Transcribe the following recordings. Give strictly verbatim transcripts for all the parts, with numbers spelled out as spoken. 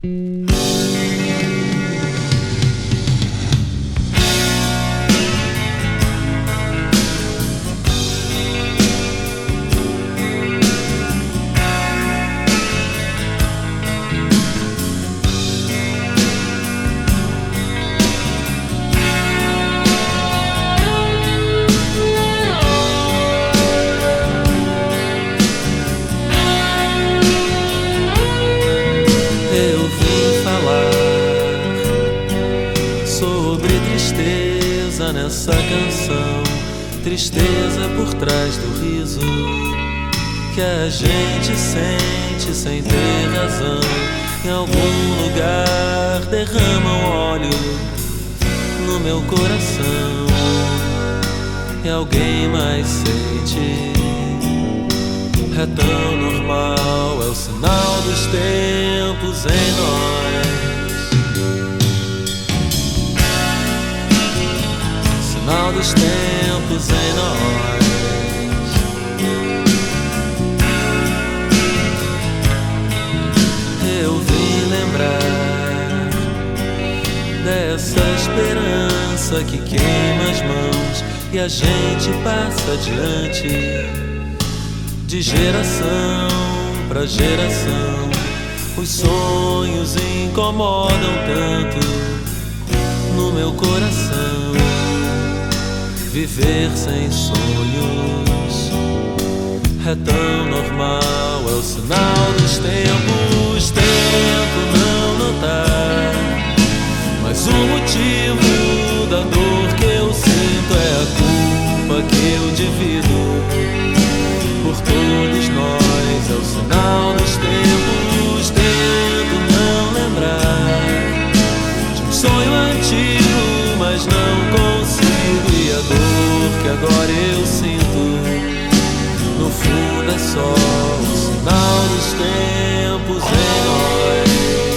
Nessa canção, tristeza por trás do riso que a gente sente sem ter razão. Em algum lugar derramam óleo no meu coração e alguém mais sente. É tão normal, é o sinal dos tempos em nós. Sinal dos tempos em nós. Eu vim lembrar dessa esperança que queima as mãos e a gente passa adiante de geração pra geração. Os sonhos incomodam tanto no meu coração. Viver sem sonhos é tão normal, é o sinal dos tempos. Tento não notar, mas o motivo da dor que eu sinto é a culpa que eu divido por todos nós. É o sinal dos tempos. Tento não lembrar de um sonho antigo, mas não consigo. E a dor que agora eu sinto, no fundo é só o sinal dos tempos em nós.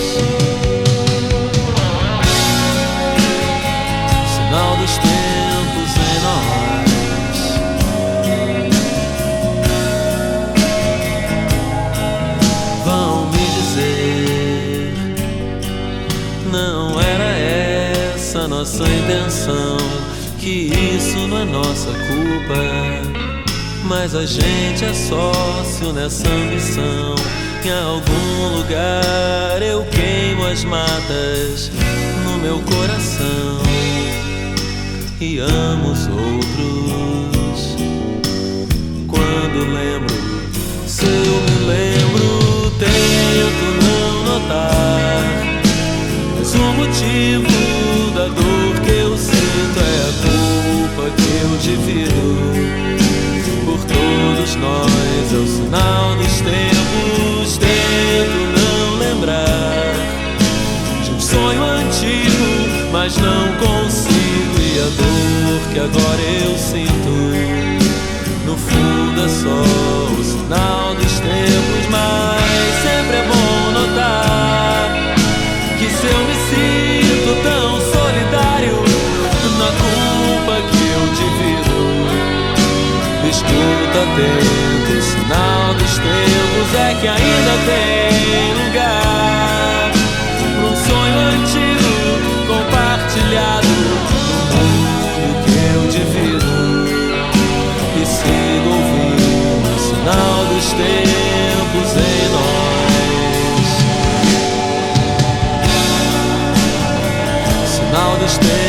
Sinal dos tempos em nós. Vão me dizer, não era essa nossa intenção, que isso não é nossa culpa, mas a gente é sócio nessa ambição. Em algum lugar eu queimo as matas no meu coração e amo os outros. Quando lembro, se eu me lembro, tento não notar, mas o motivo da dor que eu sinto é a culpa que eu divido por todos nós. É o sinal dos tempos. Tento não lembrar de um sonho antigo, mas não consigo. E a dor que agora eu sinto, no fundo é só o sinal dos tempos. Mas sempre é bom notar que se eu me sinto tão solidário na culpa que eu divido, escuta atento, o sinal dos tempos é que ainda tem lugar pra um sonho antigo compartilhado no mundo que eu divido. E sigo ouvindo o sinal dos tempos em nós. Sinal dos tempos.